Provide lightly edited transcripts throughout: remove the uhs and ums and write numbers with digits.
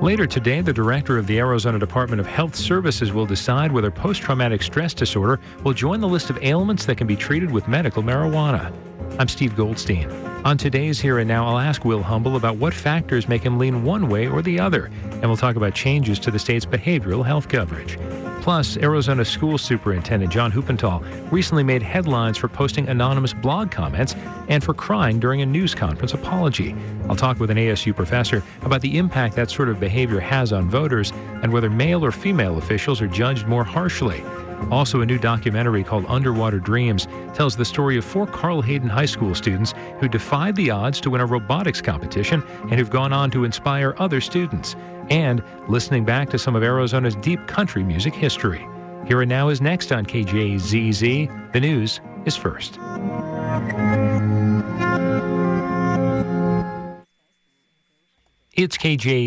Later today, the director of the Arizona Department of Health Services will decide whether post-traumatic stress disorder will join the list of ailments that can be treated with medical marijuana. I'm Steve Goldstein. On today's Here and Now, I'll ask Will Humble about what factors make him lean one way or the other, and we'll talk about changes to the state's behavioral health coverage. Plus, Arizona School Superintendent John Huppenthal recently made headlines for posting anonymous blog comments and for crying during a news conference apology. I'll talk with an ASU professor about the impact that sort of behavior has on voters and whether male or female officials are judged more harshly. Also, a new documentary called Underwater Dreams tells the story of 4 Carl Hayden High School students who defied the odds to win a robotics competition and who've gone on to inspire other students. And listening back to some of Arizona's deep country music history. Here and Now is next on KJZZ. The news is first. It's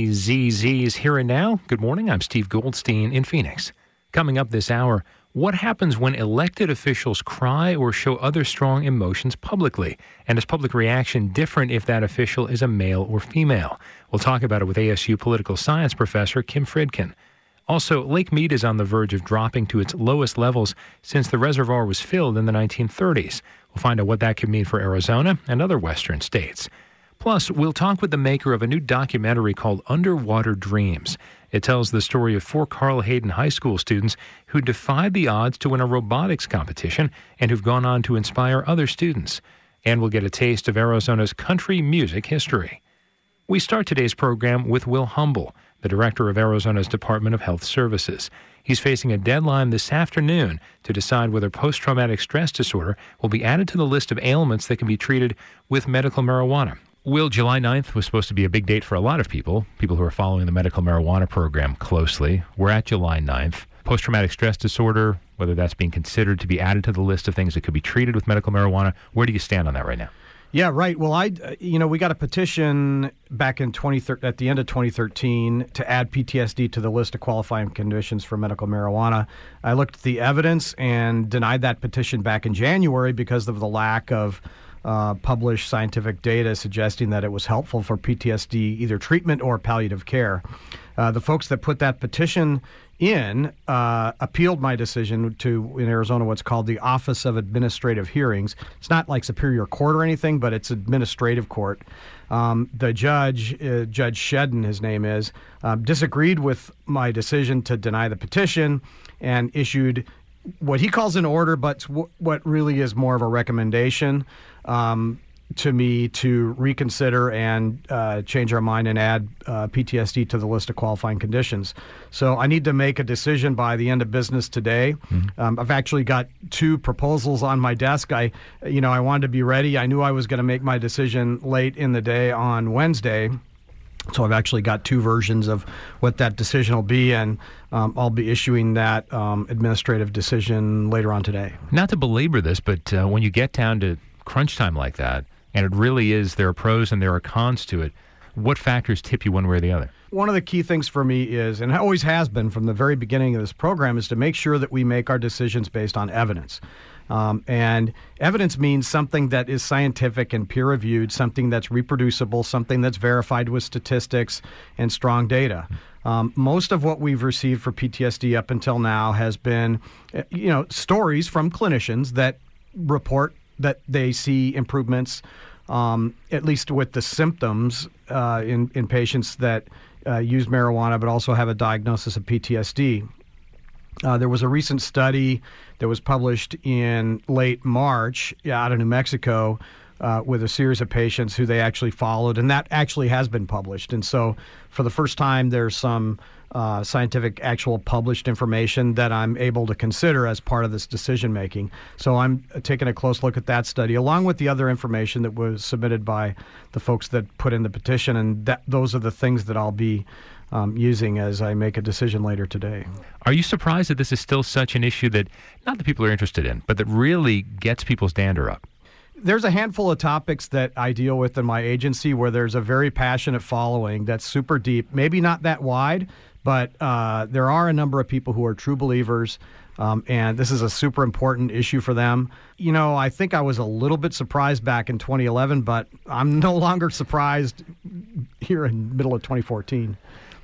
KJZZ's Here and Now. Good morning. I'm Steve Goldstein in Phoenix. Coming up this hour, what happens when elected officials cry or show other strong emotions publicly? And is public reaction different if that official is a male or female? We'll talk about it with ASU political science professor Kim Fridkin. Also, Lake Mead is on the verge of dropping to its lowest levels since the reservoir was filled in the 1930s. We'll find out what that could mean for Arizona and other western states. Plus, we'll talk with the maker of a new documentary called Underwater Dreams. It tells the story of 4 Carl Hayden High School students who defied the odds to win a robotics competition and who've gone on to inspire other students. And we'll get a taste of Arizona's country music history. We start today's program with Will Humble, the director of Arizona's Department of Health Services. He's facing a deadline this afternoon to decide whether post-traumatic stress disorder will be added to the list of ailments that can be treated with medical marijuana. Will, July 9th was supposed to be a big date for a lot of people who are following the medical marijuana program closely. We're at July 9th. Post-traumatic stress disorder, whether that's being considered to be added to the list of things that could be treated with medical marijuana, where do you stand on that right now? Yeah, right. Well, we got a petition back in at the end of 2013 to add PTSD to the list of qualifying conditions for medical marijuana. I looked at the evidence and denied that petition back in January because of the lack of published scientific data suggesting that it was helpful for PTSD, either treatment or palliative care. The folks that put that petition in appealed my decision to, in Arizona, what's called the Office of Administrative Hearings. It's not like Superior Court or anything, but it's administrative court. The judge, Judge Shedden, his name is, disagreed with my decision to deny the petition and issued what he calls an order, but what really is more of a recommendation to me to reconsider and change our mind and add PTSD to the list of qualifying conditions. So I need to make a decision by the end of business today. Mm-hmm. I've actually got 2 proposals on my desk. I wanted to be ready. I knew I was going to make my decision late in the day on Wednesday. So I've actually got 2 versions of what that decision will be, and I'll be issuing that administrative decision later on today. Not to belabor this, but when you get down to crunch time like that, and it really is, there are pros and there are cons to it, what factors tip you one way or the other? One of the key things for me is, and it always has been from the very beginning of this program, is to make sure that we make our decisions based on evidence. And evidence means something that is scientific and peer-reviewed, something that's reproducible, something that's verified with statistics and strong data. Most of what we've received for PTSD up until now has been, stories from clinicians that report that they see improvements, at least with the symptoms in patients that use marijuana but also have a diagnosis of PTSD. There was a recent study that was published in late March out of New Mexico with a series of patients who they actually followed, and that actually has been published. And so for the first time, there's some scientific, actual published information that I'm able to consider as part of this decision-making. So I'm taking a close look at that study, along with the other information that was submitted by the folks that put in the petition, and those are the things that I'll be using as I make a decision later today. Are you surprised that this is still such an issue that, not that people are interested in, but that really gets people's dander up? There's a handful of topics that I deal with in my agency where there's a very passionate following that's super deep, maybe not that wide, but there are a number of people who are true believers, and this is a super important issue for them. I think I was a little bit surprised back in 2011, but I'm no longer surprised here in the middle of 2014.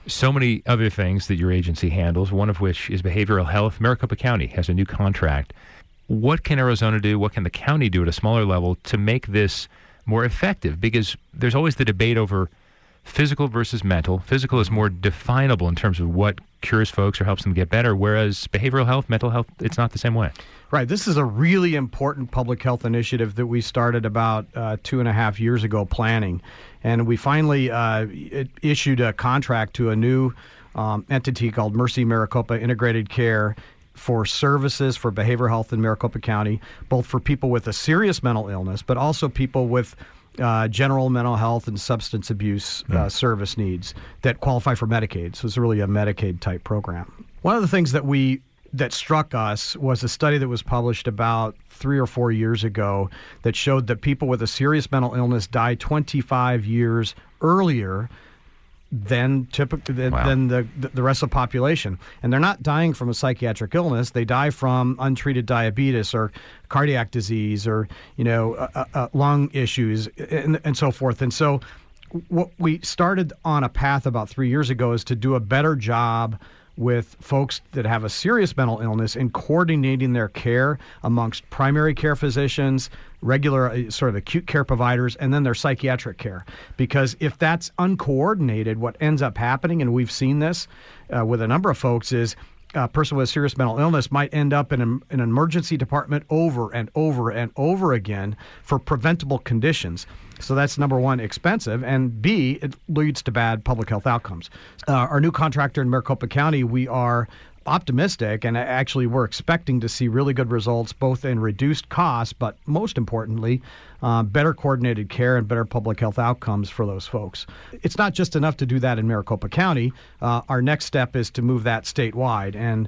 so many other things that your agency handles, one of which is behavioral health. Maricopa County has a new contract. What can Arizona do? What can the county do at a smaller level to make this more effective? Because there's always the debate over physical versus mental. Physical is more definable in terms of what cures folks or helps them get better, whereas behavioral health, mental health, it's not the same way. Right. This is a really important public health initiative that we started about 2.5 years ago planning. And we finally issued a contract to a new entity called Mercy Maricopa Integrated Care for services for behavioral health in Maricopa County, both for people with a serious mental illness, but also people with general mental health and substance abuse service needs that qualify for Medicaid. So it's really a Medicaid-type program. One of the things that struck us was a study that was published about 3 or 4 years ago that showed that people with a serious mental illness die 25 years earlier than the rest of the population. And they're not dying from a psychiatric illness. They die from untreated diabetes or cardiac disease or, lung issues and so forth. And so what we started on a path about 3 years ago is to do a better job with folks that have a serious mental illness in coordinating their care amongst primary care physicians, regular sort of acute care providers, and then their psychiatric care. Because if that's uncoordinated, what ends up happening, and we've seen this with a number of folks, is a person with a serious mental illness might end up in an emergency department over and over and over again for preventable conditions. So that's, number one, expensive, and B, it leads to bad public health outcomes. Our new contractor in Maricopa County, we are optimistic, and actually we're expecting to see really good results both in reduced costs, but most importantly, better coordinated care and better public health outcomes for those folks. It's not just enough to do that in Maricopa County. Our next step is to move that statewide. And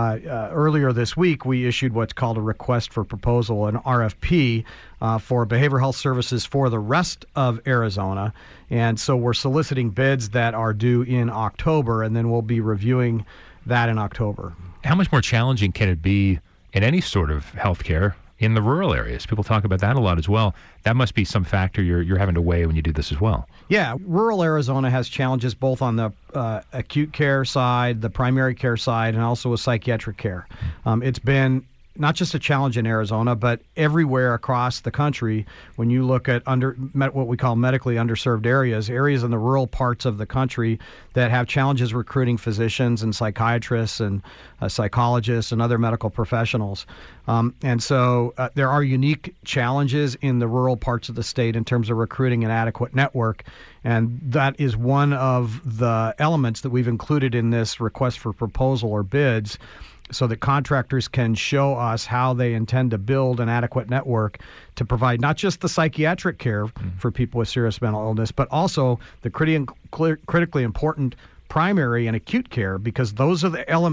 earlier this week, we issued what's called a request for proposal, an RFP, for behavioral health services for the rest of Arizona. And so we're soliciting bids that are due in October, and then we'll be reviewing that in October. How much more challenging can it be in any sort of healthcare in the rural areas? People talk about that a lot as well. That must be some factor you're having to weigh when you do this as well. Yeah, rural Arizona has challenges both on the acute care side, the primary care side, and also with psychiatric care. It's been not just a challenge in Arizona, but everywhere across the country. When you look at what we call medically underserved areas in the rural parts of the country that have challenges recruiting physicians and psychiatrists and psychologists and other medical professionals. And so there are unique challenges in the rural parts of the state in terms of recruiting an adequate network. And that is one of the elements that we've included in this request for proposal or bids, so that contractors can show us how they intend to build an adequate network to provide not just the psychiatric care for people with serious mental illness, but also the critically important primary and acute care, because those are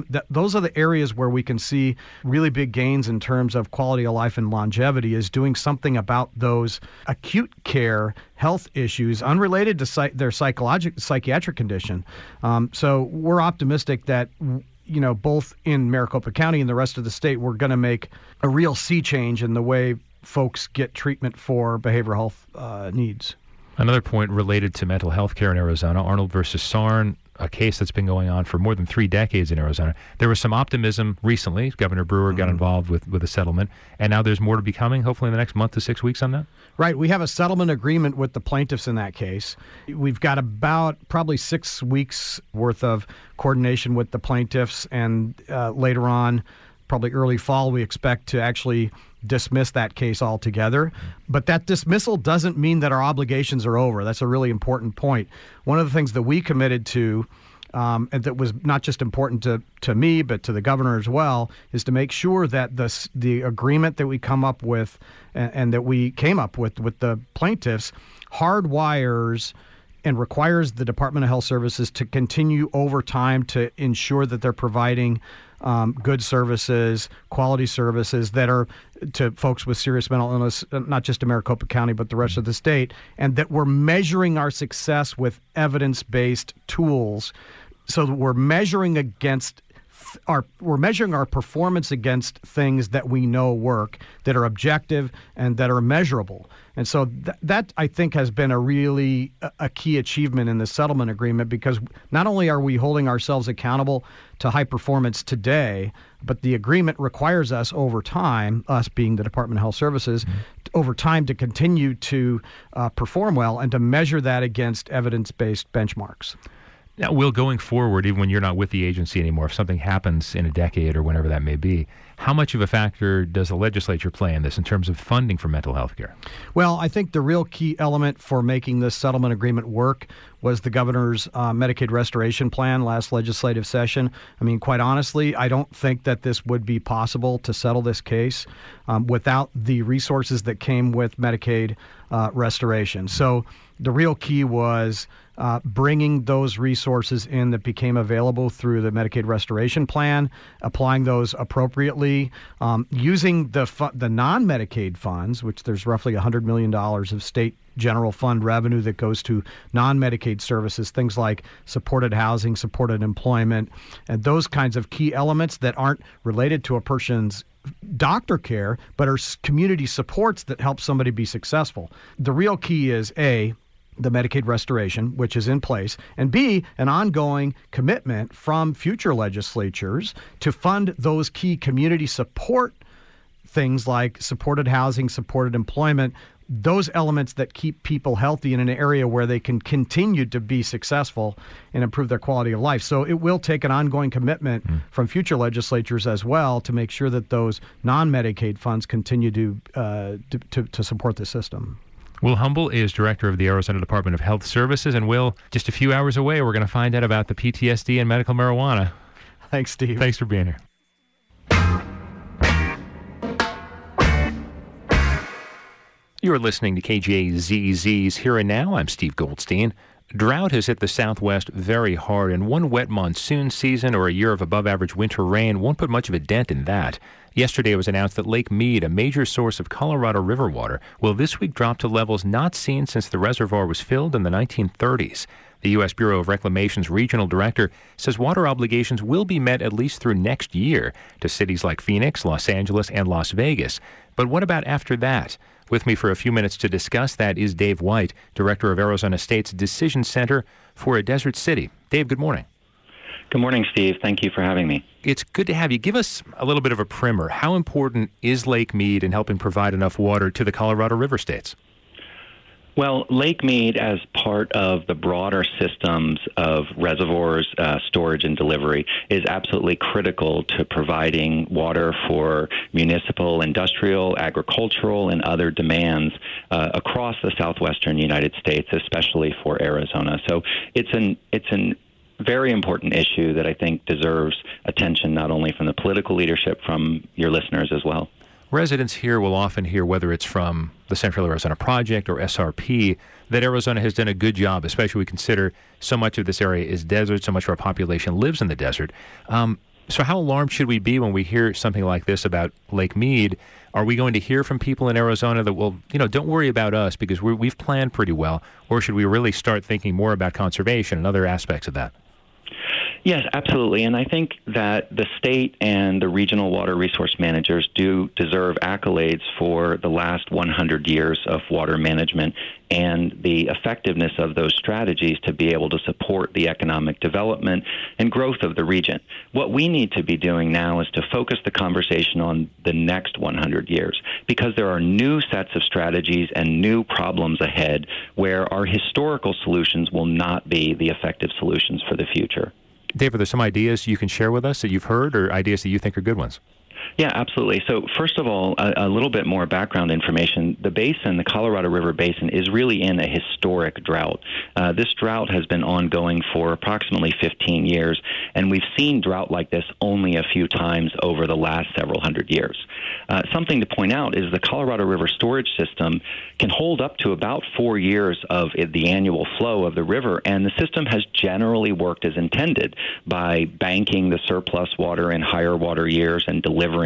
the areas where we can see really big gains in terms of quality of life and longevity, is doing something about those acute care health issues unrelated to their psychiatric condition. So we're optimistic that both in Maricopa County and the rest of the state, we're going to make a real sea change in the way folks get treatment for behavioral health needs. Another point related to mental health care in Arizona, Arnold versus Sarn, a case that's been going on for more than 3 decades in Arizona. There was some optimism recently. Governor Brewer got involved with a settlement, and now there's more to be coming, hopefully in the next month to 6 weeks on that? Right. We have a settlement agreement with the plaintiffs in that case. We've got about probably 6 weeks worth of coordination with the plaintiffs, and later on, probably early fall, we expect to actually dismiss that case altogether. But that dismissal doesn't mean that our obligations are over. That's a really important point. One of the things that we committed to, and that was not just important to me, but to the governor as well, is to make sure that the agreement that we come up with and that we came up with the plaintiffs hardwires and requires the Department of Health Services to continue over time to ensure that they're providing good services, quality services that are to folks with serious mental illness, not just in Maricopa County, but the rest of the state, and that we're measuring our success with evidence-based tools, so that we're measuring against we're measuring our performance against things that we know work, that are objective and that are measurable. And so that I think has been a really a key achievement in the settlement agreement, because not only are we holding ourselves accountable to high performance today, but the agreement requires us over time, us being the Department of Health Services, over time to continue to perform well and to measure that against evidence-based benchmarks. Now, Will, going forward, even when you're not with the agency anymore, if something happens in a decade or whenever that may be, how much of a factor does the legislature play in this in terms of funding for mental health care? Well, I think the real key element for making this settlement agreement work was the governor's Medicaid restoration plan last legislative session. I mean, quite honestly, I don't think that this would be possible to settle this case without the resources that came with Medicaid restoration. So the real key was bringing those resources in that became available through the Medicaid restoration plan, applying those appropriately, using the non-Medicaid funds, which there's roughly $100 million of state general fund revenue that goes to non-Medicaid services, things like supported housing, supported employment, and those kinds of key elements that aren't related to a person's doctor care, but are community supports that help somebody be successful. The real key is A, the Medicaid restoration, which is in place, and B, an ongoing commitment from future legislatures to fund those key community support things like supported housing, supported employment, those elements that keep people healthy in an area where they can continue to be successful and improve their quality of life. So it will take an ongoing commitment from future legislatures as well to make sure that those non-Medicaid funds continue to support the system. Will Humble is director of the Arizona Department of Health Services. And Will, just a few hours away, we're going to find out about the PTSD and medical marijuana. Thanks, Steve. Thanks for being here. You're listening to KJZZ's Here and Now. I'm Steve Goldstein. Drought has hit the Southwest very hard, and one wet monsoon season or a year of above-average winter rain won't put much of a dent in that. Yesterday it was announced that Lake Mead, a major source of Colorado River water, will this week drop to levels not seen since the reservoir was filled in the 1930s. The U.S. Bureau of Reclamation's regional director says water obligations will be met at least through next year to cities like Phoenix, Los Angeles, and Las Vegas. But what about after that? With me for a few minutes to discuss that is Dave White, director of Arizona State's Decision Center for a Desert City. Dave, good morning. Good morning, Steve. Thank you for having me. It's good to have you. Give us a little bit of a primer. How important is Lake Mead in helping provide enough water to the Colorado River states? Well, Lake Mead, as part of the broader systems of reservoirs, storage, and delivery, is absolutely critical to providing water for municipal, industrial, agricultural, and other demands across the southwestern United States, especially for Arizona. So it's an very important issue that I think deserves attention not only from the political leadership, from your listeners as well. Residents here will often hear, whether it's from the Central Arizona Project or SRP, that Arizona has done a good job, especially when we consider so much of this area is desert, so much of our population lives in the desert. So how alarmed should we be when we hear something like this about Lake Mead? Are we going to hear from people in Arizona that, well, don't worry about us because we've planned pretty well, or should we really start thinking more about conservation and other aspects of that? Yes, absolutely. And I think that the state and the regional water resource managers do deserve accolades for the last 100 years of water management and the effectiveness of those strategies to be able to support the economic development and growth of the region. What we need to be doing now is to focus the conversation on the next 100 years, because there are new sets of strategies and new problems ahead where our historical solutions will not be the effective solutions for the future. Dave, are there some ideas you can share with us that you've heard, or ideas that you think are good ones? Yeah, absolutely. So first of all, a little bit more background information. The basin, the Colorado River Basin, is really in a historic drought. This drought has been ongoing for approximately 15 years, and we've seen drought like this only a few times over the last several hundred years. Something to point out is the Colorado River storage system can hold up to about 4 years of the annual flow of the river, and the system has generally worked as intended by banking the surplus water in higher water years and delivering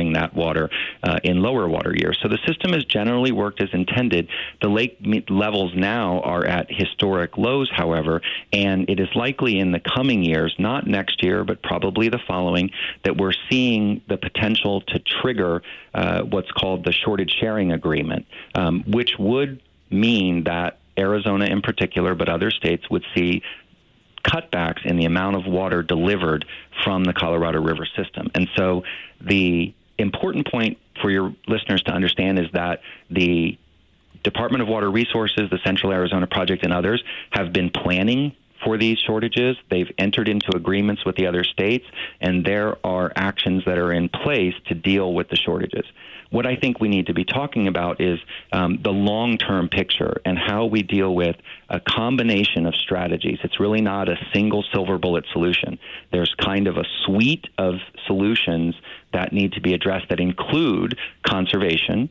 storing that water in lower water years. So the system has generally worked as intended. The lake levels now are at historic lows, however, and it is likely in the coming years, not next year, but probably the following, that we're seeing the potential to trigger what's called the shortage sharing agreement, which would mean that Arizona in particular, but other states would see cutbacks in the amount of water delivered from the Colorado River system. And so the important point for your listeners to understand is that the Department of Water Resources, the Central Arizona Project, and others have been planning for these shortages. They've entered into agreements with the other states, and there are actions that are in place to deal with the shortages. What I think we need to be talking about is the long-term picture and how we deal with a combination of strategies. It's really not a single silver bullet solution. There's kind of a suite of solutions that need to be addressed that include conservation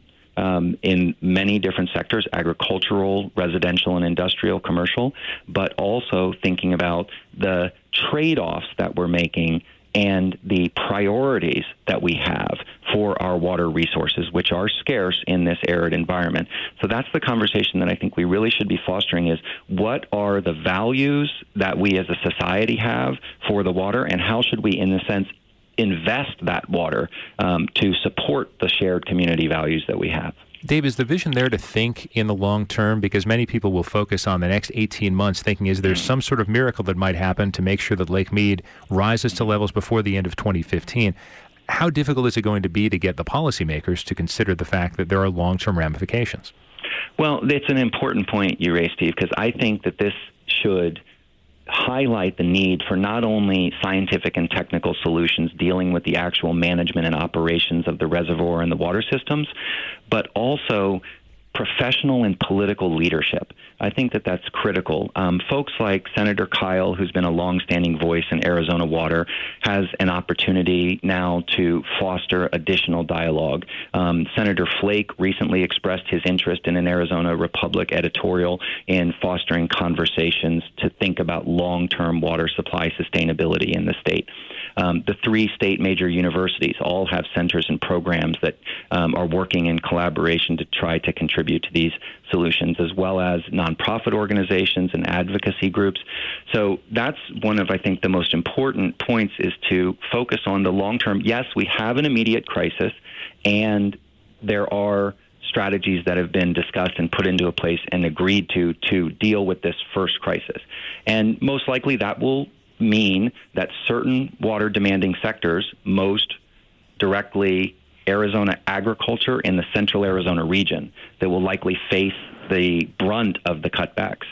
in many different sectors, agricultural, residential, and industrial, commercial, but also thinking about the trade-offs that we're making and the priorities that we have for our water resources, which are scarce in this arid environment. So that's the conversation that I think we really should be fostering, is what are the values that we as a society have for the water, and how should we, in a sense, invest that water to support the shared community values that we have. Dave, is the vision there to think in the long term? Because many people will focus on the next 18 months thinking, is there some sort of miracle that might happen to make sure that Lake Mead rises to levels before the end of 2015? How difficult is it going to be to get the policymakers to consider the fact that there are long-term ramifications? Well, it's an important point you raised, Steve, because I think that this should highlight the need for not only scientific and technical solutions dealing with the actual management and operations of the reservoir and the water systems, but also professional and political leadership. I think that that's critical. Folks like Senator Kyle, who's been a longstanding voice in Arizona water, has an opportunity now to foster additional dialogue. Senator Flake recently expressed his interest in an Arizona Republic editorial in fostering conversations to think about long-term water supply sustainability in the state. The 3 state major universities all have centers and programs that are working in collaboration to try to contribute to these solutions, as well as nonprofit organizations and advocacy groups. So that's one of, I think, the most important points, is to focus on the long term. Yes, we have an immediate crisis, and there are strategies that have been discussed and put into a place and agreed to deal with this first crisis. And most likely that will mean that certain water demanding sectors, most directly Arizona agriculture in the central Arizona region, that will likely face the brunt of the cutbacks.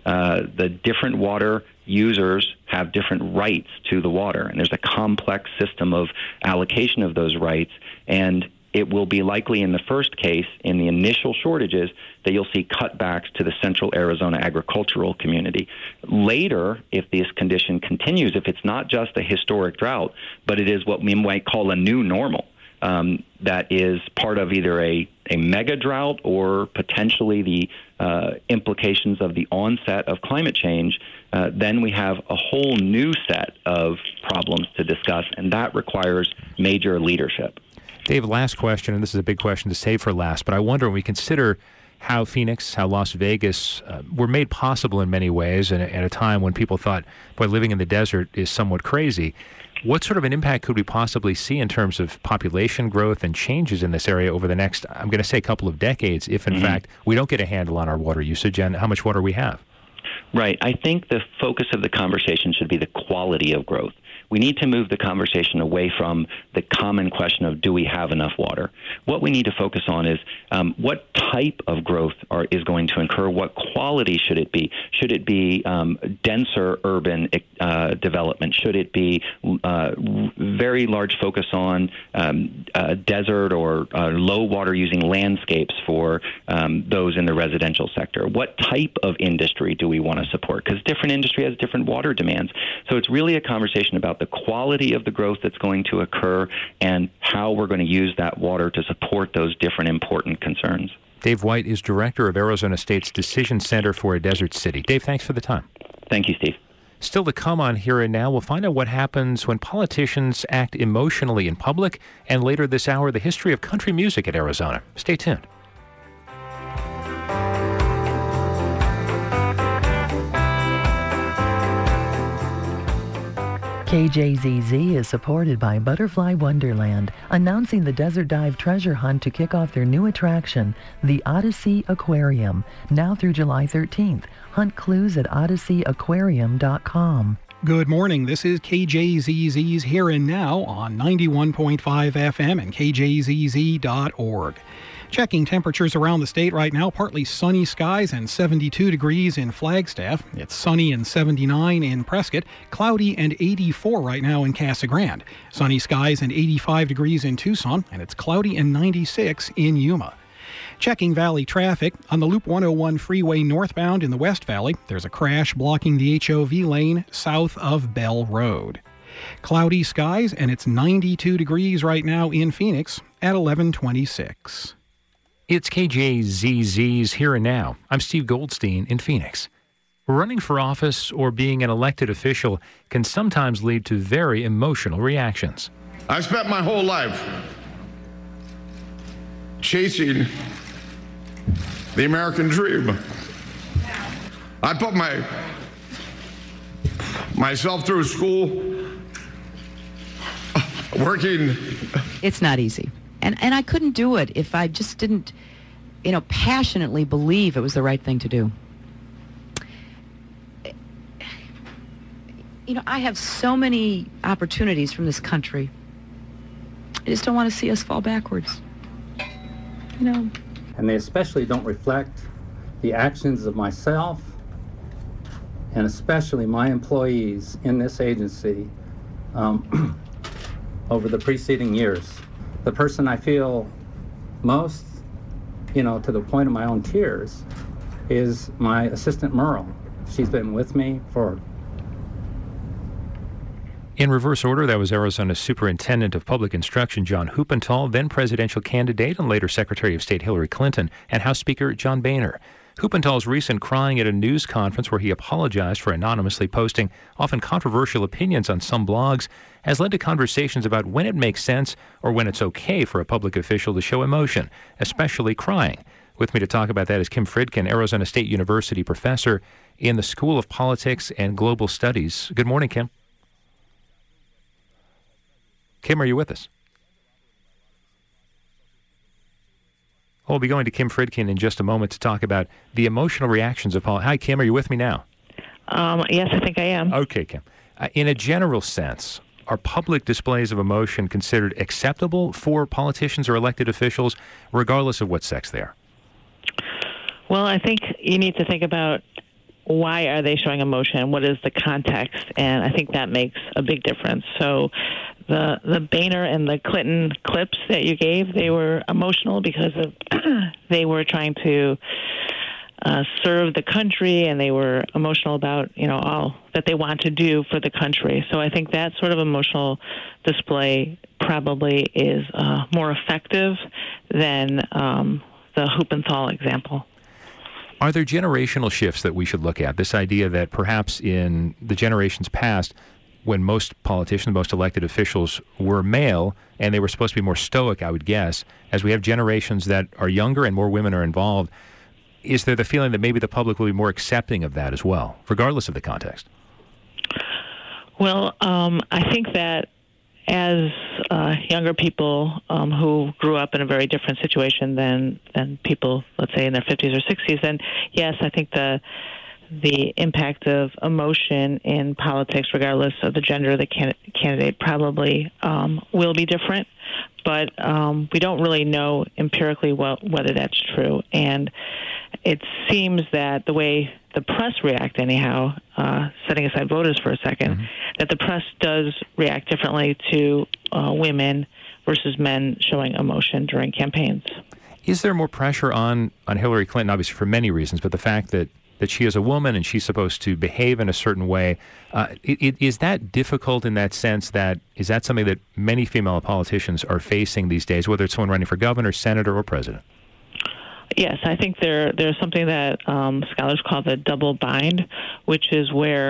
The different water users have different rights to the water, and there's a complex system of allocation of those rights, and it will be likely in the first case, in the initial shortages, that you'll see cutbacks to the central Arizona agricultural community. Later, if this condition continues, if it's not just a historic drought, but it is what we might call a new normal, that is part of either a mega drought or potentially the implications of the onset of climate change, then we have a whole new set of problems to discuss, and that requires major leadership. Dave, last question, and this is a big question to save for last, but I wonder, when we consider how Phoenix, how Las Vegas were made possible in many ways, and at a time when people thought, boy, living in the desert is somewhat crazy, what sort of an impact could we possibly see in terms of population growth and changes in this area over the next, I'm going to say, couple of decades, if in fact we don't get a handle on our water usage and how much water we have? Right. I think the focus of the conversation should be the quality of growth. We need to move the conversation away from the common question of, do we have enough water? What we need to focus on is what type of growth is going to occur? What quality should it be? Should it be denser urban development? Should it be very large focus on desert or low water using landscapes for those in the residential sector? What type of industry do we want to support? Because different industry has different water demands. So it's really a conversation about the quality of the growth that's going to occur and how we're going to use that water to support those different important concerns. Dave White is director of Arizona State's Decision Center for a Desert City. Dave, thanks for the time. Thank you, Steve. Still to come on Here and Now, we'll find out what happens when politicians act emotionally in public, and later this hour, the history of country music in Arizona. Stay tuned. KJZZ is supported by Butterfly Wonderland, announcing the Desert Dive Treasure Hunt to kick off their new attraction, the Odyssey Aquarium, now through July 13th. Hunt clues at OdysseyAquarium.com. Good morning. This is KJZZ's Here and Now on 91.5 FM and KJZZ.org. Checking temperatures around the state right now, partly sunny skies and 72 degrees in Flagstaff. It's sunny and 79 in Prescott, cloudy and 84 right now in Casa Grande. Sunny skies and 85 degrees in Tucson, and it's cloudy and 96 in Yuma. Checking valley traffic on the Loop 101 freeway northbound in the West Valley. There's a crash blocking the HOV lane south of Bell Road. Cloudy skies, and it's 92 degrees right now in Phoenix at 11:26. It's KJZZ's Here and Now. I'm Steve Goldstein in Phoenix. Running for office or being an elected official can sometimes lead to very emotional reactions. I've spent my whole life chasing the American dream. I put myself through school, working. It's not easy. And I couldn't do it if I just didn't, passionately believe it was the right thing to do. I have so many opportunities from this country. I just don't want to see us fall backwards. And they especially don't reflect the actions of myself and especially my employees in this agency over the preceding years. The person I feel most, to the point of my own tears, is my assistant Merle. She's been with me for... In reverse order, that was Arizona's Superintendent of Public Instruction, John Huppenthal, then presidential candidate and later Secretary of State Hillary Clinton, and House Speaker John Boehner. Huppenthal's recent crying at a news conference where he apologized for anonymously posting often controversial opinions on some blogs has led to conversations about when it makes sense or when it's okay for a public official to show emotion, especially crying. With me to talk about that is Kim Fridkin, Arizona State University professor in the School of Politics and Global Studies. Good morning, Kim. Kim, are you with us? We'll be going to Kim Fridkin in just a moment to talk about the emotional reactions of politics. Hi, Kim. Are you with me now? Yes, I think I am. Okay, Kim. In a general sense, are public displays of emotion considered acceptable for politicians or elected officials, regardless of what sex they are? Well, I think you need to think about why are they showing emotion? What is the context? And I think that makes a big difference. So the Boehner and the Clinton clips that you gave, they were emotional because of they were trying to serve the country, and they were emotional about all that they want to do for the country. So I think that sort of emotional display probably is more effective than the Huppenthal example. Are there generational shifts that we should look at? This idea that perhaps in the generations past, when most politicians, most elected officials were male, and they were supposed to be more stoic, I would guess, as we have generations that are younger and more women are involved, is there the feeling that maybe the public will be more accepting of that as well, regardless of the context? Well, I think that as younger people who grew up in a very different situation than people, let's say, in their 50s or 60s, then yes, I think the impact of emotion in politics, regardless of the gender of the candidate, probably will be different. But we don't really know empirically whether that's true. And it seems that the way the press react anyhow, setting aside voters for a second, that the press does react differently to women versus men showing emotion during campaigns. Is there more pressure on Hillary Clinton, obviously for many reasons, but the fact that she is a woman and she's supposed to behave in a certain way, is that difficult in that sense? Is that something that many female politicians are facing these days, whether it's someone running for governor, senator, or president? Yes, I think there's something that scholars call the double bind, which is where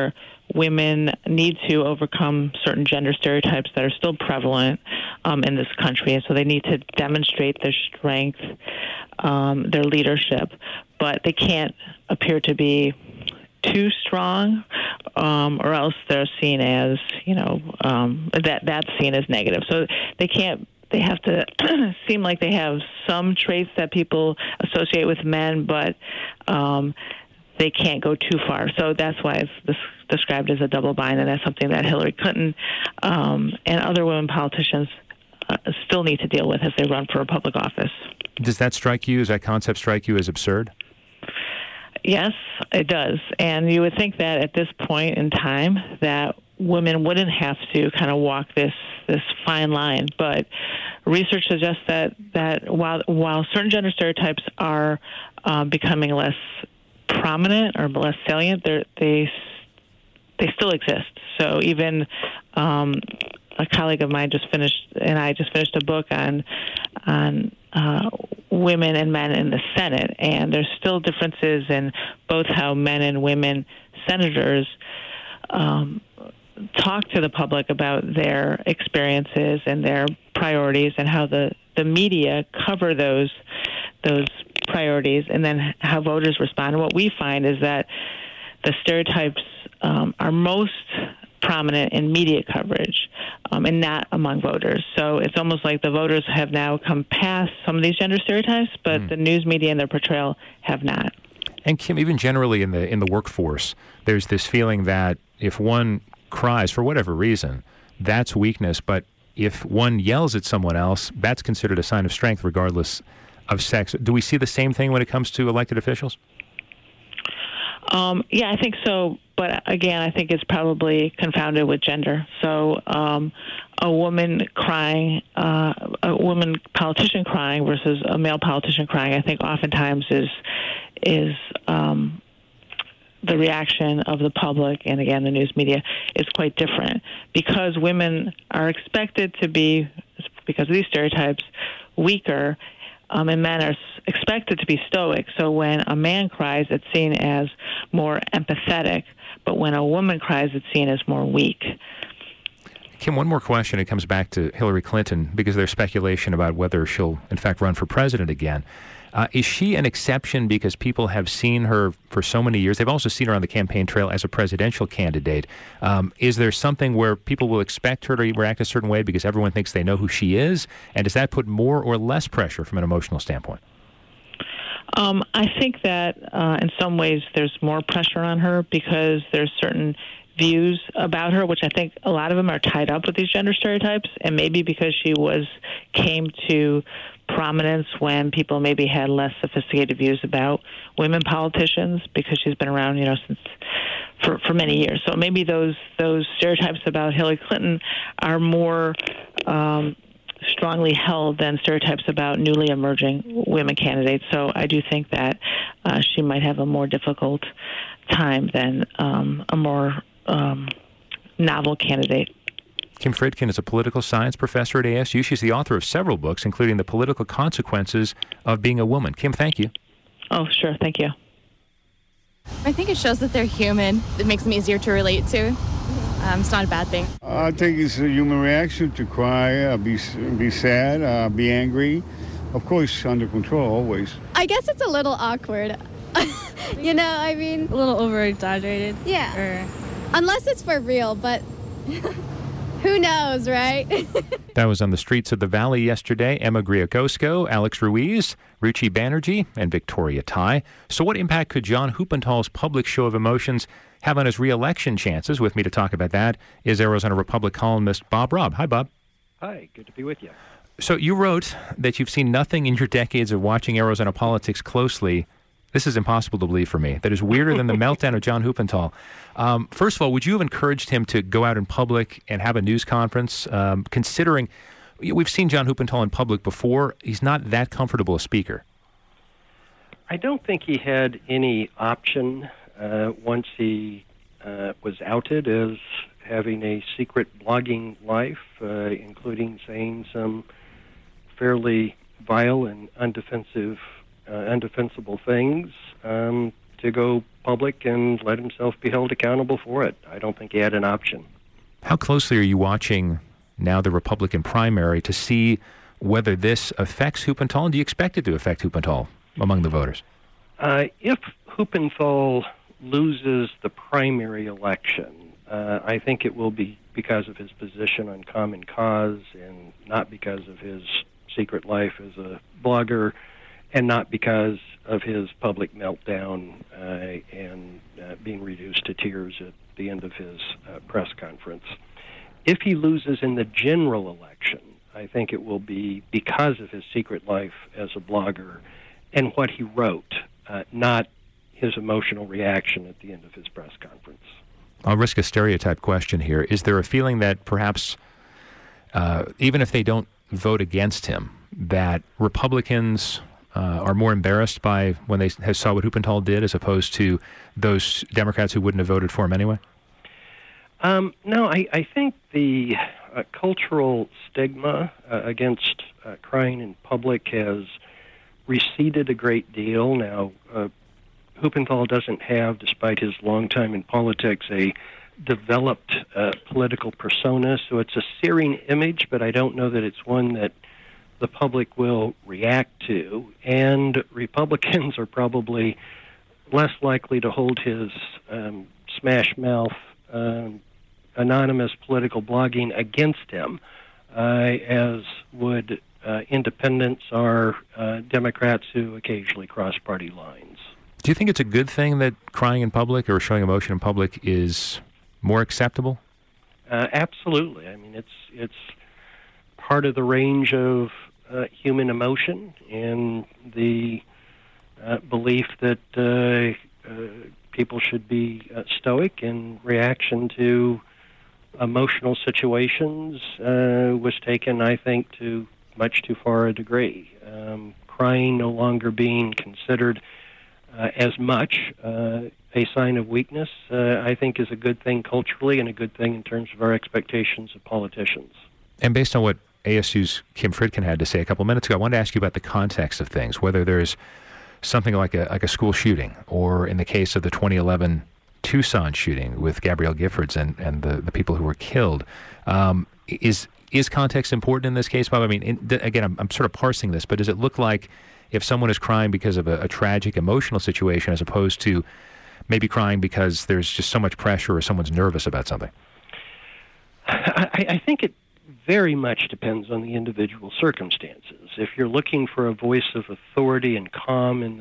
women need to overcome certain gender stereotypes that are still prevalent in this country, and so they need to demonstrate their strength, their leadership, but they can't appear to be too strong, or else they're seen as, that's seen as negative. So they have to seem like they have some traits that people associate with men, but they can't go too far. So that's why it's described as a double bind, and that's something that Hillary Clinton and other women politicians still need to deal with as they run for a public office. Does that concept strike you as absurd? Yes, it does. And you would think that at this point in time that women wouldn't have to kind of walk this fine line. But research suggests that while certain gender stereotypes are becoming less prominent or less salient, they still exist. So even a colleague of mine just finished a book on women and men in the Senate, and there's still differences in both how men and women senators talk to the public about their experiences and their priorities, and how the media cover those priorities, and then how voters respond. And what we find is that the stereotypes are most prominent in media coverage and not among voters. So it's almost like the voters have now come past some of these gender stereotypes, but the news media and their portrayal have not. And Kim, even generally in the workforce, there's this feeling that if one cries for whatever reason, that's weakness, but if one yells at someone else, that's considered a sign of strength regardless of sex. Do we see the same thing when it comes to elected officials? Yeah, I think so. But again, I think it's probably confounded with gender. So a woman crying, a woman politician crying versus a male politician crying, I think oftentimes is the reaction of the public, and again, the news media, is quite different. Because women are expected to be, because of these stereotypes, weaker, and men are expected to be stoic. So when a man cries, it's seen as more empathetic, but when a woman cries, it's seen as more weak. Kim, one more question. It comes back to Hillary Clinton, because there's speculation about whether she'll, in fact, run for president again. Is she an exception because people have seen her for so many years? They've also seen her on the campaign trail as a presidential candidate. Is there something where people will expect her to react a certain way because everyone thinks they know who she is? And does that put more or less pressure from an emotional standpoint? I think that in some ways there's more pressure on her because there's certain views about her, which I think a lot of them are tied up with these gender stereotypes, and maybe because she came to prominence when people maybe had less sophisticated views about women politicians, because she's been around, since for many years. So maybe those stereotypes about Hillary Clinton are more strongly held than stereotypes about newly emerging women candidates. So I do think that she might have a more difficult time than a more novel candidate. Kim Fridkin is a political science professor at ASU. She's the author of several books, including The Political Consequences of Being a Woman. Kim, thank you. Oh, sure. Thank you. I think it shows that they're human. It makes them easier to relate to. It's not a bad thing. I think it's a human reaction to cry, be sad, be angry. Of course, under control, always. I guess it's a little awkward. A little over-exaggerated. Yeah. Unless it's for real, but who knows, right? That was on the streets of the Valley yesterday. Emma Griakosko, Alex Ruiz, Ruchi Banerjee, and Victoria Tai. So what impact could John Hupenthal's public show of emotions have on his re-election chances? With me to talk about that is Arizona Republic columnist Bob Robb. Hi, Bob. Hi, good to be with you. So you wrote that you've seen nothing in your decades of watching Arizona politics closely. This is impossible to believe for me. That is weirder than the meltdown of John Huppenthal. First of all, would you have encouraged him to go out in public and have a news conference, considering we've seen John Huppenthal in public before? He's not that comfortable a speaker. I don't think he had any option once he was outed as having a secret blogging life, including saying some fairly vile and undefensible things. to go public and let himself be held accountable for it. I don't think he had an option. How closely are you watching now the Republican primary to see whether this affects Huppenthal? And do you expect it to affect Huppenthal among the voters? If Huppenthal loses the primary election, I think it will be because of his position on Common Cause and not because of his secret life as a blogger and not because of his public meltdown and being reduced to tears at the end of his press conference. If he loses in the general election, I think it will be because of his secret life as a blogger and what he wrote, not his emotional reaction at the end of his press conference. I'll risk a stereotype question here. Is there a feeling that perhaps, even if they don't vote against him, that Republicans are more embarrassed by when they saw what Huppenthal did as opposed to those Democrats who wouldn't have voted for him anyway? No, I think the cultural stigma against crying in public has receded a great deal. Now, Huppenthal doesn't have, despite his long time in politics, a developed political persona, so it's a searing image, but I don't know that it's one that the public will react to, and Republicans are probably less likely to hold his smash mouth anonymous political blogging against him, as would independents or Democrats who occasionally cross party lines. Do you think it's a good thing that crying in public or showing emotion in public is more acceptable? Absolutely. I mean, it's part of the range of human emotion and the belief that people should be stoic in reaction to emotional situations was taken, I think, to much too far a degree. Crying no longer being considered as much a sign of weakness, I think is a good thing culturally and a good thing in terms of our expectations of politicians. And based on what ASU's Kim Fridkin had to say a couple of minutes ago, I wanted to ask you about the context of things, whether there's something like a school shooting, or in the case of the 2011 Tucson shooting with Gabrielle Giffords and the people who were killed. Is context important in this case, Bob? I mean, again, I'm sort of parsing this, but does it look like if someone is crying because of a tragic emotional situation as opposed to maybe crying because there's just so much pressure or someone's nervous about something? I think it very much depends on the individual circumstances. If you're looking for a voice of authority and calm in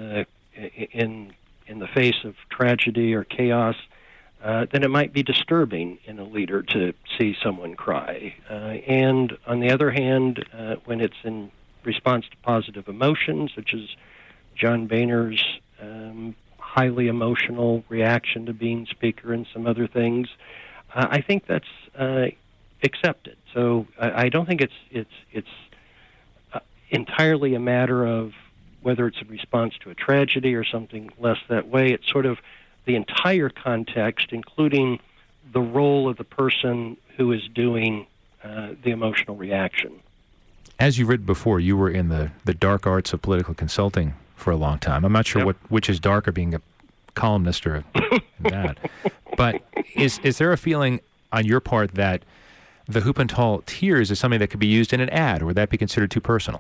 the face of tragedy or chaos, then it might be disturbing in a leader to see someone cry. And on the other hand, when it's in response to positive emotions, such as John Boehner's highly emotional reaction to being speaker and some other things, I think that's accepted. So I don't think it's entirely a matter of whether it's a response to a tragedy or something less that way. It's sort of the entire context, including the role of the person who is doing the emotional reaction. As you've written before, you were in the dark arts of political consulting for a long time. I'm not sure which is darker, being a columnist or that. But is there a feeling on your part that the Huppenthal tears is something that could be used in an ad, or would that be considered too personal?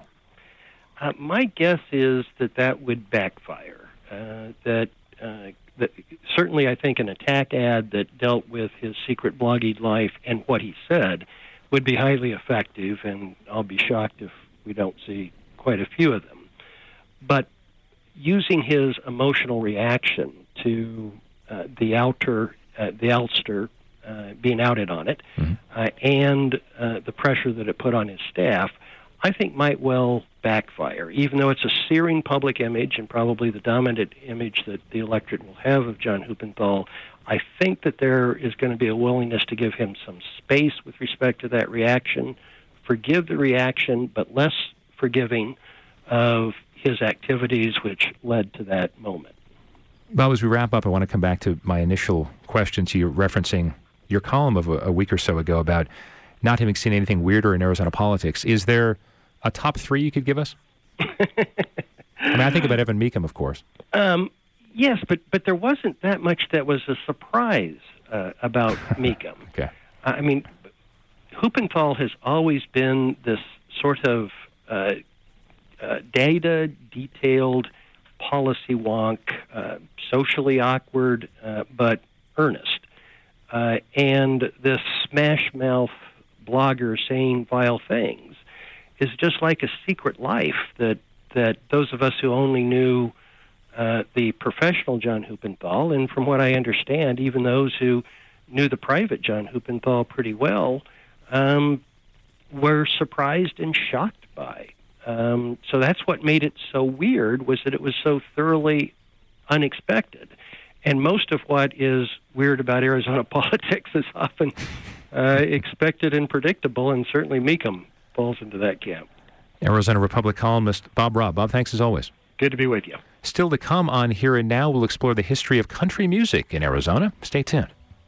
My guess is that would backfire. That certainly, I think an attack ad that dealt with his secret blogging life and what he said would be highly effective, and I'll be shocked if we don't see quite a few of them. But using his emotional reaction to the ouster being outed on it, and the pressure that it put on his staff, I think might well backfire. Even though it's a searing public image and probably the dominant image that the electorate will have of John Huppenthal, I think that there is going to be a willingness to give him some space with respect to that reaction, forgive the reaction, but less forgiving of his activities which led to that moment. Bob, as we wrap up, I want to come back to my initial question to you, referencing your column of a week or so ago about not having seen anything weirder in Arizona politics. Is there a top three you could give us? I mean, I think about Evan Mecham, of course. Yes, but there wasn't that much that was a surprise about Mecum. Okay. I mean, Huppenthal has always been this sort of data-detailed policy wonk, socially awkward, but earnest. And this smash-mouth blogger saying vile things is just like a secret life that those of us who only knew the professional John Huppenthal, and from what I understand, even those who knew the private John Huppenthal pretty well, were surprised and shocked by. So that's what made it so weird, was that it was so thoroughly unexpected. And most of what is weird about Arizona politics is often expected and predictable, and certainly Mecum falls into that camp. Arizona Republic columnist Bob Robb. Bob, thanks as always. Good to be with you. Still to come on Here and Now, we'll explore the history of country music in Arizona. Stay tuned.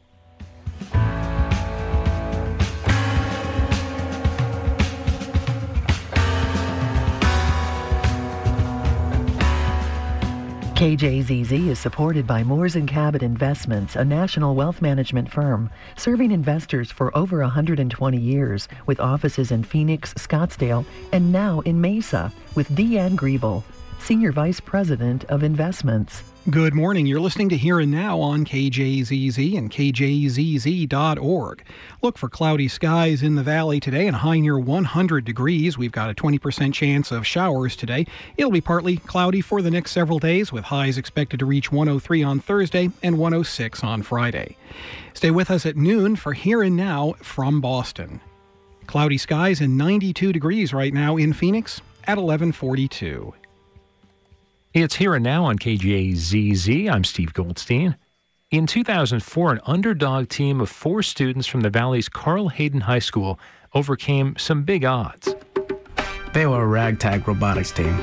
KJZZ is supported by Moores & Cabot Investments, a national wealth management firm, serving investors for over 120 years, with offices in Phoenix, Scottsdale, and now in Mesa, with Deanne Griebel, Senior Vice President of Investments. Good morning. You're listening to Here and Now on KJZZ and KJZZ.org. Look for cloudy skies in the valley today and a high near 100 degrees. We've got a 20% chance of showers today. It'll be partly cloudy for the next several days, with highs expected to reach 103 on Thursday and 106 on Friday. Stay with us at noon for Here and Now from Boston. Cloudy skies and 92 degrees right now in Phoenix at 11:42. It's Here and Now on KJZZ. I'm Steve Goldstein. In 2004, an underdog team of 4 students from the Valley's Carl Hayden High School overcame some big odds. They were a ragtag robotics team.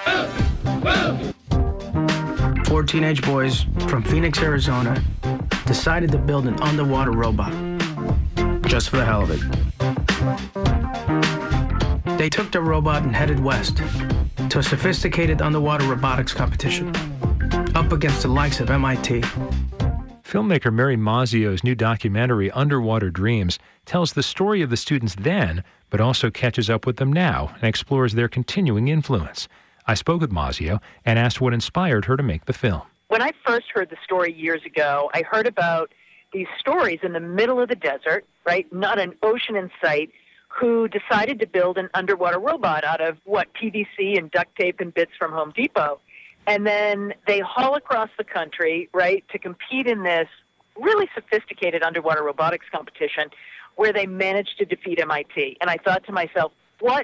4 teenage boys from Phoenix, Arizona decided to build an underwater robot, just for the hell of it. They took their robot and headed west to a sophisticated underwater robotics competition, up against the likes of MIT. Filmmaker Mary Mazzio's new documentary, Underwater Dreams, tells the story of the students then, but also catches up with them now and explores their continuing influence. I spoke with Mazzio and asked what inspired her to make the film. When I first heard the story years ago, I heard about these stories in the middle of the desert, right? Not an ocean in sight, who decided to build an underwater robot out of, PVC and duct tape and bits from Home Depot. And then they haul across the country, right, to compete in this really sophisticated underwater robotics competition where they managed to defeat MIT. And I thought to myself, what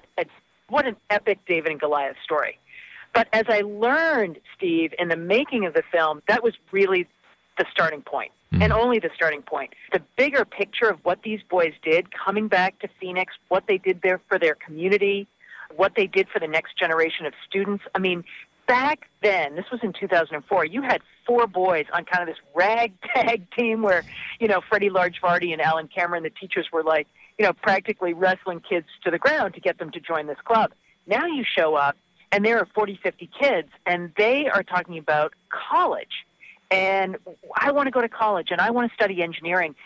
an epic David and Goliath story. But as I learned, Steve, in the making of the film, that was really the starting point. And only the starting point. The bigger picture of what these boys did, coming back to Phoenix, what they did there for their community, what they did for the next generation of students. I mean, back then, this was in 2004, you had 4 boys on kind of this ragtag team where, Freddie Largevardy and Alan Cameron, the teachers were like, practically wrestling kids to the ground to get them to join this club. Now you show up, and there are 40, 50 kids, and they are talking about college. And I want to go to college, and I want to study engineering.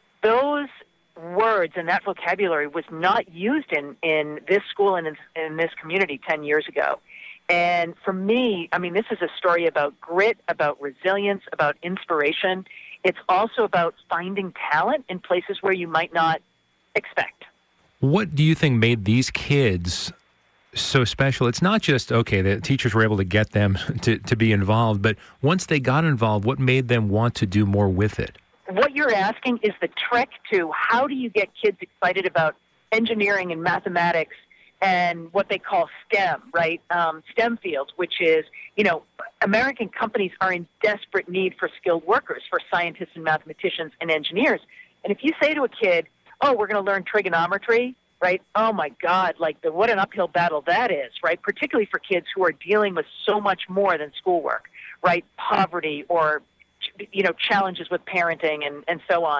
Those words and that vocabulary was not used in this school and in this community 10 years ago. And for me, I mean, this is a story about grit, about resilience, about inspiration. It's also about finding talent in places where you might not expect. What do you think made these kids so special? It's not just, okay, the teachers were able to get them to be involved, but once they got involved, what made them want to do more with it? What you're asking is the trick to how do you get kids excited about engineering and mathematics and what they call STEM, right? STEM fields, which is, American companies are in desperate need for skilled workers, for scientists and mathematicians and engineers. And if you say to a kid, oh, we're going to learn trigonometry, right? Oh, my God, what an uphill battle that is, right? Particularly for kids who are dealing with so much more than schoolwork, right? Poverty or, challenges with parenting and so on.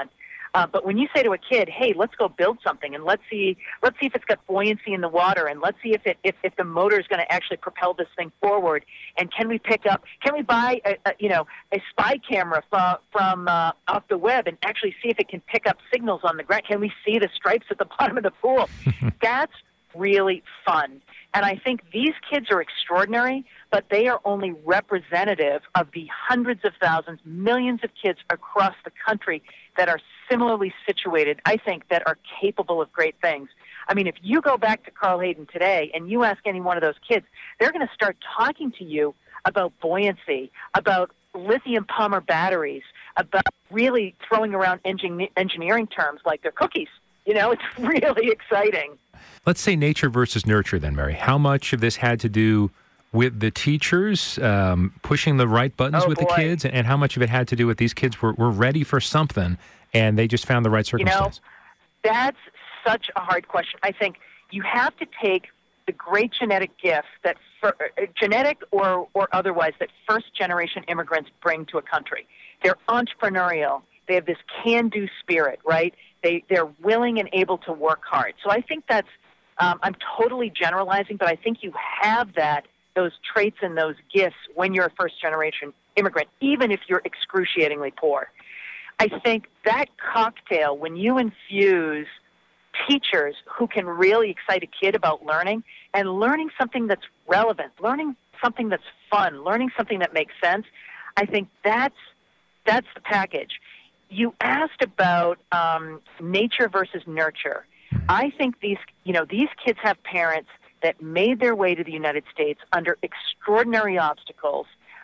But when you say to a kid, "Hey, let's go build something, and let's see if it's got buoyancy in the water, and let's see if the motor is going to actually propel this thing forward, and can we buy a spy camera from off the web and actually see if it can pick up signals on the ground? Can we see the stripes at the bottom of the pool?" That's really fun. And I think these kids are extraordinary, but they are only representative of the hundreds of thousands, millions of kids across the country that are similarly situated, I think, that are capable of great things. I mean, if you go back to Carl Hayden today and you ask any one of those kids, they're going to start talking to you about buoyancy, about lithium Palmer batteries, about really throwing around engineering terms like they're cookies. You know, it's really exciting. Let's say nature versus nurture then, Mary. How much of this had to do with the teachers pushing the right buttons with the kids, and how much of it had to do with these kids were ready for something and they just found the right circumstance? You know, that's such a hard question. I think you have to take the great genetic gifts that, genetic or otherwise, that first-generation immigrants bring to a country. They're entrepreneurial. They have this can-do spirit, right? They're willing and able to work hard. So I think that's, I'm totally generalizing, but I think you have those traits and those gifts when you're a first-generation immigrant, even if you're excruciatingly poor. I think that cocktail, when you infuse teachers who can really excite a kid about learning and learning something that's relevant, learning something that's fun, learning something that makes sense, I think that's the package. You asked about nature versus nurture. I think these kids have parents that made their way to the United States under extraordinary obstacles,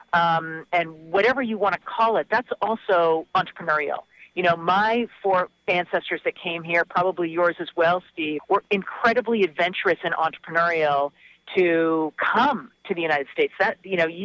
and whatever you want to call it, that's also entrepreneurial. You know, my 4 ancestors that came here, probably yours as well, Steve, were incredibly adventurous and entrepreneurial to come to the United States. That, you know,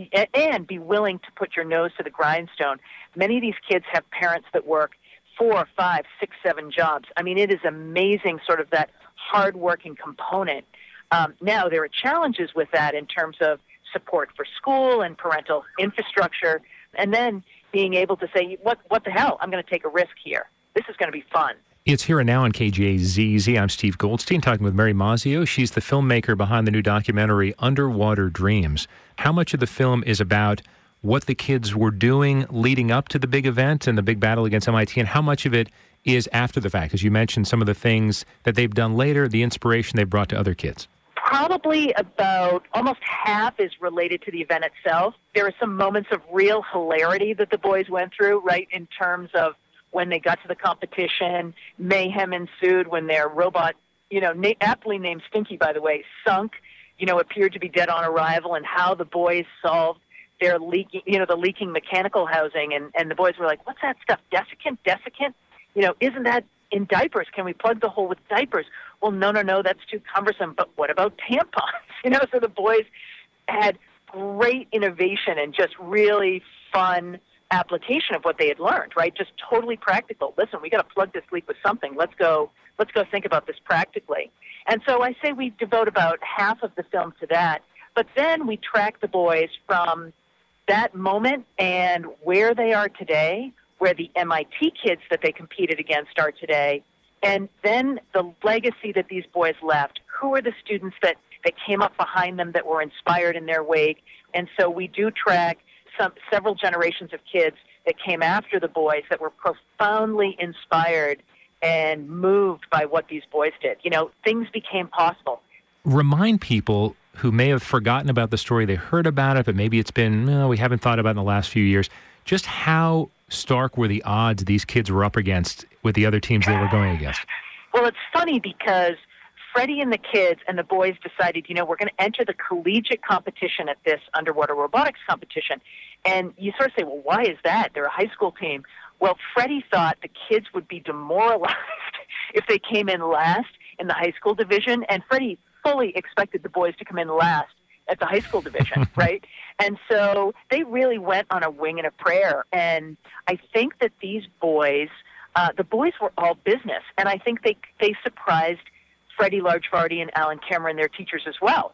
and be willing to put your nose to the grindstone. Many of these kids have parents that work 4, 5, 6, 7 jobs. I mean, it is amazing, sort of that hard-working component. Now, there are challenges with that in terms of support for school and parental infrastructure, and then being able to say, what the hell, I'm going to take a risk here. This is going to be fun. It's Here and Now on KJZZ. I'm Steve Goldstein, talking with Mary Mazzio. She's the filmmaker behind the new documentary Underwater Dreams. How much of the film is about what the kids were doing leading up to the big event and the big battle against MIT, and how much of it is after the fact? As you mentioned, some of the things that they've done later, the inspiration they've brought to other kids. Probably about almost half is related to the event itself. There are some moments of real hilarity that the boys went through, right, in terms of when they got to the competition. Mayhem ensued when their robot, aptly named Stinky, by the way, sunk, appeared to be dead on arrival, and how the boys solved their leaking, the leaking mechanical housing. And the boys were like, what's that stuff? Desiccant? Isn't that in diapers? Can we plug the hole with diapers? Well, no, that's too cumbersome. But what about tampons? So the boys had great innovation and just really fun application of what they had learned, right? Just totally practical. Listen, we got to plug this leak with something. Let's go think about this practically. And so I say we devote about half of the film to that. But then we track the boys from that moment and where they are today, where the MIT kids that they competed against are today, and then the legacy that these boys left. Who are the students that came up behind them that were inspired in their wake? And so we do track several generations of kids that came after the boys that were profoundly inspired and moved by what these boys did. Things became possible. Remind people who may have forgotten about the story, they heard about it, but maybe it's been, we haven't thought about it in the last few years, just how stark were the odds these kids were up against with the other teams they were going against? Well, it's funny because Freddie and the kids and the boys decided, we're going to enter the collegiate competition at this underwater robotics competition. And you sort of say, well, why is that? They're a high school team. Well, Freddie thought the kids would be demoralized if they came in last in the high school division. And Freddie fully expected the boys to come in last at the high school division, right? And so they really went on a wing and a prayer. And I think that these boys, the boys were all business. And I think they surprised Freddie Largevardy and Alan Cameron, their teachers as well,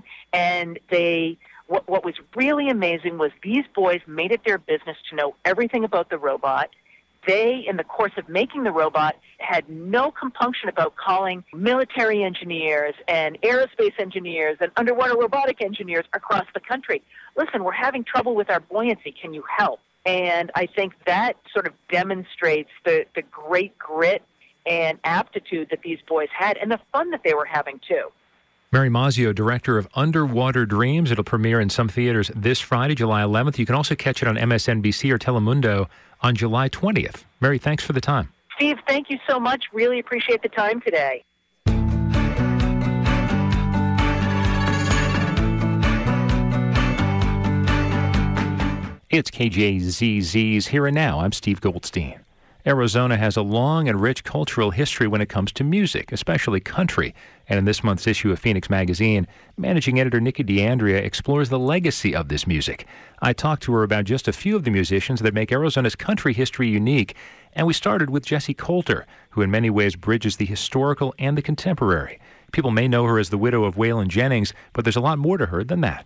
And what was really amazing was these boys made it their business to know everything about the robot. they, in the course of making the robot, had no compunction about calling military engineers and aerospace engineers and underwater robotic engineers across the country. Listen, we're having trouble with our buoyancy. Can you help? And I think that sort of demonstrates the great grit and aptitude that these boys had and the fun that they were having, too. Mary Mazzio, director of Underwater Dreams. It'll premiere in some theaters this Friday, July 11th. You can also catch it on MSNBC or Telemundo on July 20th. Mary, thanks for the time. Steve, thank you so much. Really appreciate the time today. It's KJZZ's Here and Now. I'm Steve Goldstein. Arizona has a long and rich cultural history when it comes to music, especially country. And in this month's issue of Phoenix Magazine, managing editor Nikki D'Andrea explores the legacy of this music. I talked to her about just a few of the musicians that make Arizona's country history unique. And we started with Jessi Colter, who in many ways bridges the historical and the contemporary. People may know her as the widow of Waylon Jennings, but there's a lot more to her than that.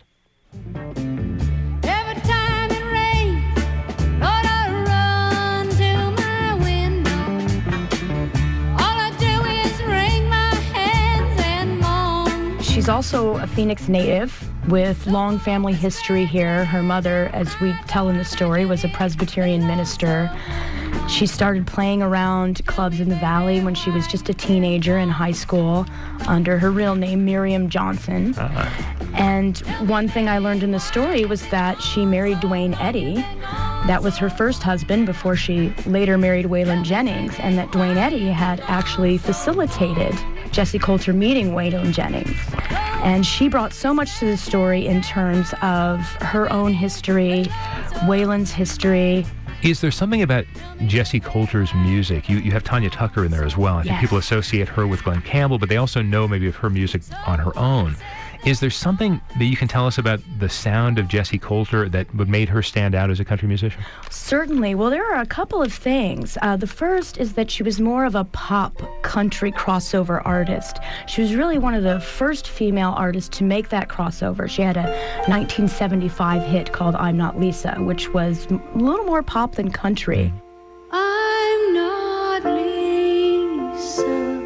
She's also a Phoenix native with long family history here. Her mother, as we tell in the story, was a Presbyterian minister. She started playing around clubs in the Valley when she was just a teenager in high school under her real name, Miriam Johnson. And one thing I learned in the story was that she married Duane Eddy. That was her first husband before she later married Waylon Jennings, and that Duane Eddy had actually facilitated Jessi Colter meeting Waylon Jennings. And she brought so much to the story in terms of her own history, Waylon's history. Is there something about Jessi Colter's music? You have Tanya Tucker in there as well. I think people associate her with Glenn Campbell, but they also know maybe of her music on her own. Is there something that you can tell us about the sound of Jessi Colter that would made her stand out as a country musician? Certainly. Well, there are a couple of things. The first is that she was more of a pop country crossover artist. She was really one of the first female artists to make that crossover. She had a 1975 hit called I'm Not Lisa, which was a little more pop than country. I'm not Lisa.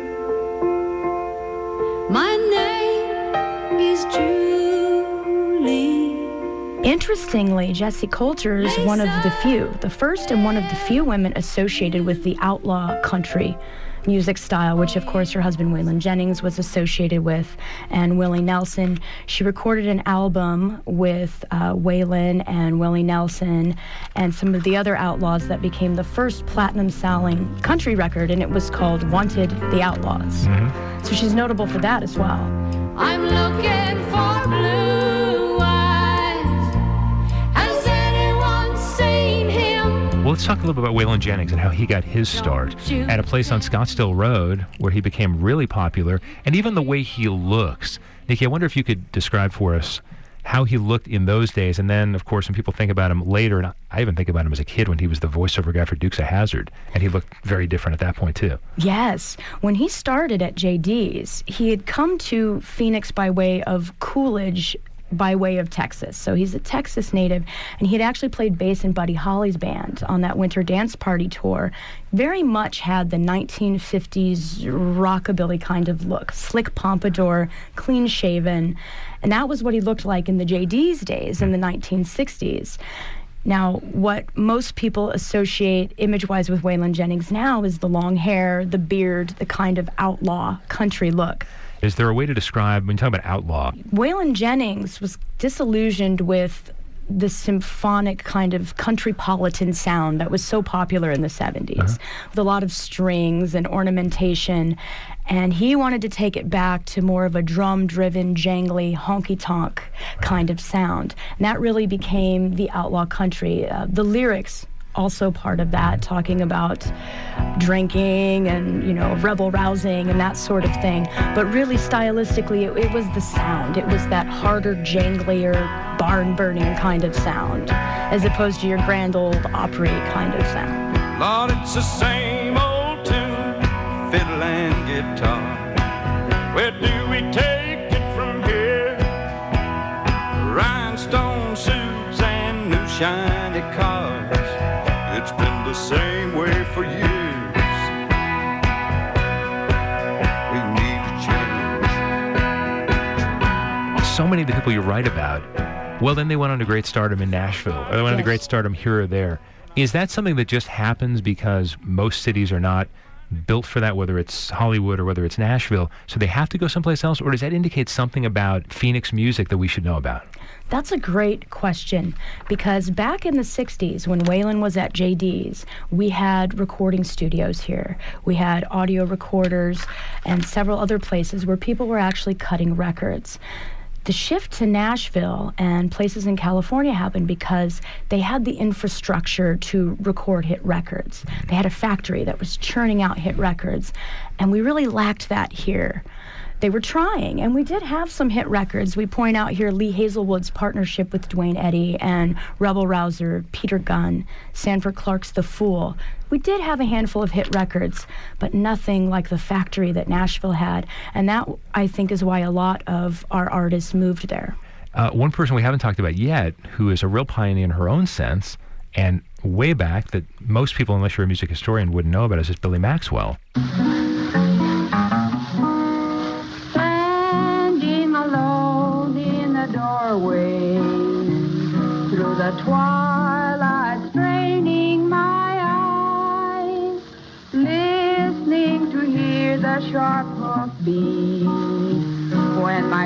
My name is Julie. Interestingly, Jessi Colter is one of the first and one of the few women associated with the outlaw country music style, which of course her husband Waylon Jennings was associated with, and Willie Nelson. She recorded an album with Waylon and Willie Nelson and some of the other outlaws that became the first platinum-selling country record, and it was called Wanted the Outlaws. So she's notable for that as well. I'm looking for blue eyes. Has anyone seen him? Well, let's talk a little bit about Waylon Jennings and how he got his start at a place on Scottsdale Road where he became really popular, and even the way he looks. Nikki, I wonder if you could describe for us how he looked in those days, and then, of course, when people think about him later, and I even think about him as a kid when he was the voiceover guy for Dukes of Hazzard, and he looked very different at that point, too. Yes. When he started at JD's, he had come to Phoenix by way of Coolidge, by way of Texas. So he's a Texas native, and he had actually played bass in Buddy Holly's band on that Winter Dance Party tour. Very much had the 1950s rockabilly kind of look. Slick pompadour, clean-shaven, and that was what he looked like in the JD's days in the 1960s. Now, what most people associate image-wise with Waylon Jennings now is the long hair, the beard, the kind of outlaw country look. Is there a way to describe, when you talk about outlaw? Waylon Jennings was disillusioned with the symphonic kind of countrypolitan sound that was so popular in the 70s, with a lot of strings and ornamentation, and he wanted to take it back to more of a drum-driven, jangly, honky-tonk kind of sound. And that really became the outlaw country. The lyrics also part of that, talking about drinking and, you know, rebel-rousing and that sort of thing. But really, stylistically, it was the sound. It was that harder, janglier, barn-burning kind of sound, as opposed to your grand old Opry kind of sound. Lord, it's the same old tune, fiddle and guitar. Where do we take it from here? Rhinestone suits and new shiny cars. It's been the same way so many of the people you write about, well, then they went on to great stardom in Nashville, or they went on to great stardom here or there. Is that something that just happens because most cities are not built for that, whether it's Hollywood or whether it's Nashville, so they have to go someplace else, or does that indicate something about Phoenix music that we should know about? That's a great question, because back in the 60s, when Waylon was at JD's, we had recording studios here. We had audio recorders and several other places where people were actually cutting records. The shift to Nashville and places in California happened because they had the infrastructure to record hit records. They had a factory that was churning out hit records, and we really lacked that here. They were trying, and we did have some hit records. We point out here Lee Hazelwood's partnership with Duane Eddy and Rebel Rouser, Peter Gunn, Sanford Clark's The Fool. We did have a handful of hit records, but nothing like the factory that Nashville had, and that, I think, is why a lot of our artists moved there. One person we haven't talked about yet, who is a real pioneer in her own sense, and way back that most people, unless you're a music historian, wouldn't know about, is Billy Maxwell. Doorway through the twilight, straining my eyes, listening to hear the sharp hoof beat when my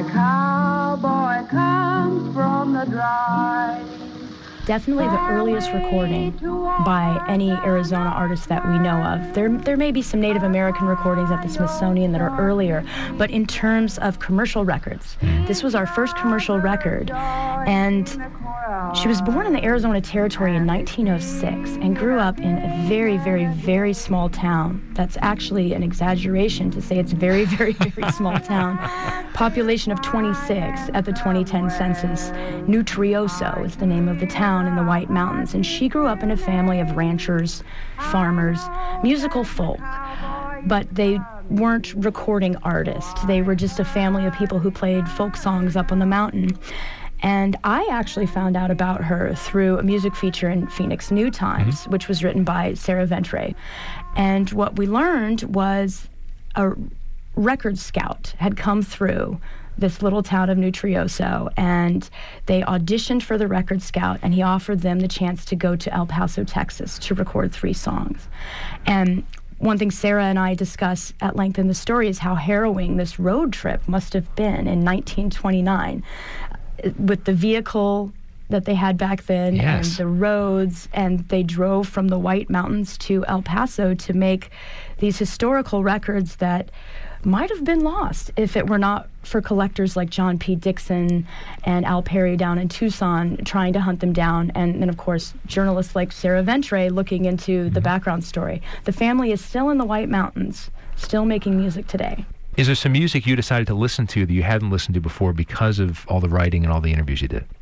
cowboy comes from the drive. Definitely the earliest recording by any Arizona artist that we know of. There may be some Native American recordings at the Smithsonian that are earlier, but in terms of commercial records, this was our first commercial record. And she was born in the Arizona Territory in 1906 and grew up in a very, very, very small town. That's actually an exaggeration to say it's a very, very, very small town. Population of 26 at the 2010 census. New Trioso is the name of the town in the White Mountains, and she grew up in a family of ranchers, farmers, musical folk, but they weren't recording artists. They were just a family of people who played folk songs up on the mountain. And I actually found out about her through a music feature in Phoenix New Times, which was written by Sarah Ventre. And what we learned was a record scout had come through this little town of New Trioso, and they auditioned for the record scout, and he offered them the chance to go to El Paso, Texas to record 3 songs. And one thing Sarah and I discuss at length in the story is how harrowing this road trip must have been in 1929 with the vehicle that they had back then and the roads, and they drove from the White Mountains to El Paso to make these historical records that might have been lost if it were not for collectors like John P. Dixon and Al Perry down in Tucson trying to hunt them down, and then, of course, journalists like Sarah Ventre looking into the background story. The family is still in the White Mountains, still making music today. Is there some music you decided to listen to that you hadn't listened to before because of all the writing and all the interviews you did?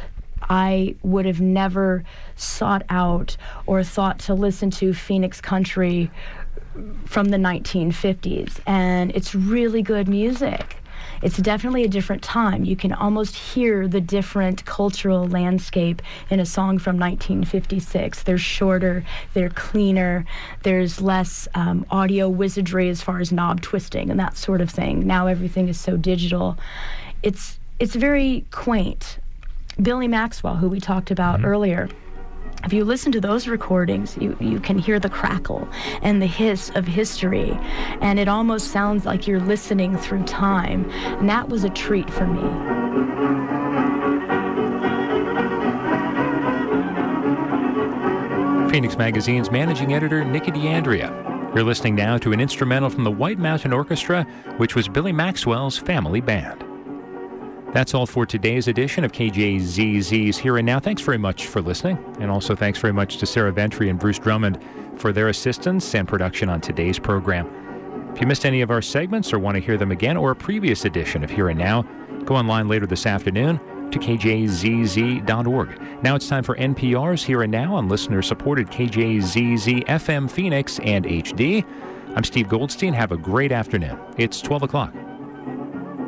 I would have never sought out or thought to listen to Phoenix country from the 1950s, and it's really good music. It's definitely a different time. You can almost hear the different cultural landscape in a song from 1956. They're shorter, they're cleaner, there's less audio wizardry as far as knob twisting and that sort of thing. Now everything is so digital. It's very quaint. Billy Maxwell, who we talked about earlier, if you listen to those recordings, you can hear the crackle and the hiss of history, and it almost sounds like you're listening through time, and that was a treat for me. Phoenix Magazine's managing editor, Nikki D'Andrea. You're listening now to an instrumental from the White Mountain Orchestra, which was Billy Maxwell's family band. That's all for today's edition of KJZZ's Here and Now. Thanks very much for listening. And also thanks very much to Sarah Ventre and Bruce Drummond for their assistance and production on today's program. If you missed any of our segments or want to hear them again, or a previous edition of Here and Now, go online later this afternoon to kjzz.org. Now it's time for NPR's Here and Now on listener-supported KJZZ FM Phoenix and HD. I'm Steve Goldstein. Have a great afternoon. It's 12 o'clock.